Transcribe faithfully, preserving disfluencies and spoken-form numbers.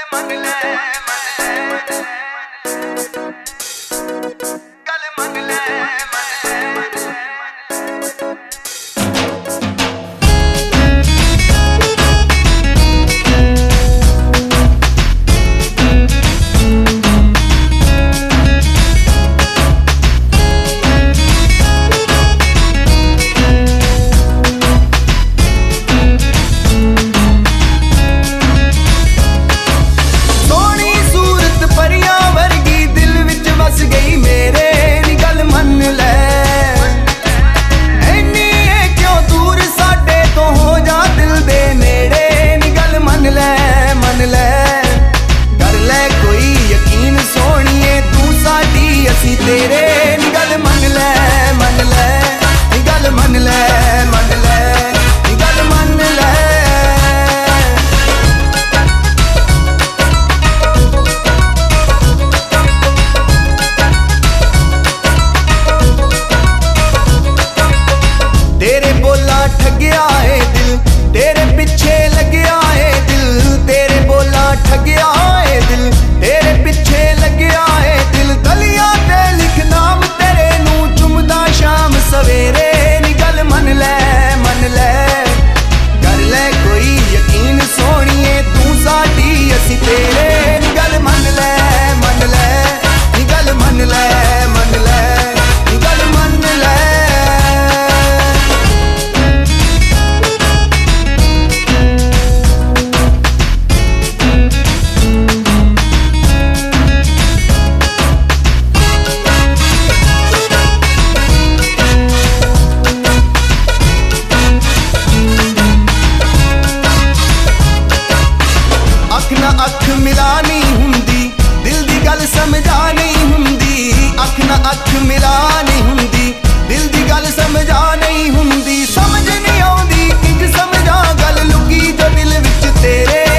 मन ले गल मन ले तेरे निगल मन ले मन ले निगल मन ले मन ले निगल मन ले तेरे बोला ठगया है दिल तेरे पीछे लगया है दिल तेरे बोला ठगया है दिल तेरे पीछे लगया है दिल गलियां सवेरे निगल मन ले मन ले कर ले कोई यकीन सोनिए तू साडी असी तेरे निगल मन ले मन ले निगल मन ले मन ले निगल मन ले अख मिला नहीं हुंदी दिल दी गल समझा नहीं हुंदी अख ना अख मिला नहीं हुंदी दिल दी गल समझा नहीं हुंदी समझ नहीं आउंदी किंज समझा गल लुकी जो दिल विच तेरे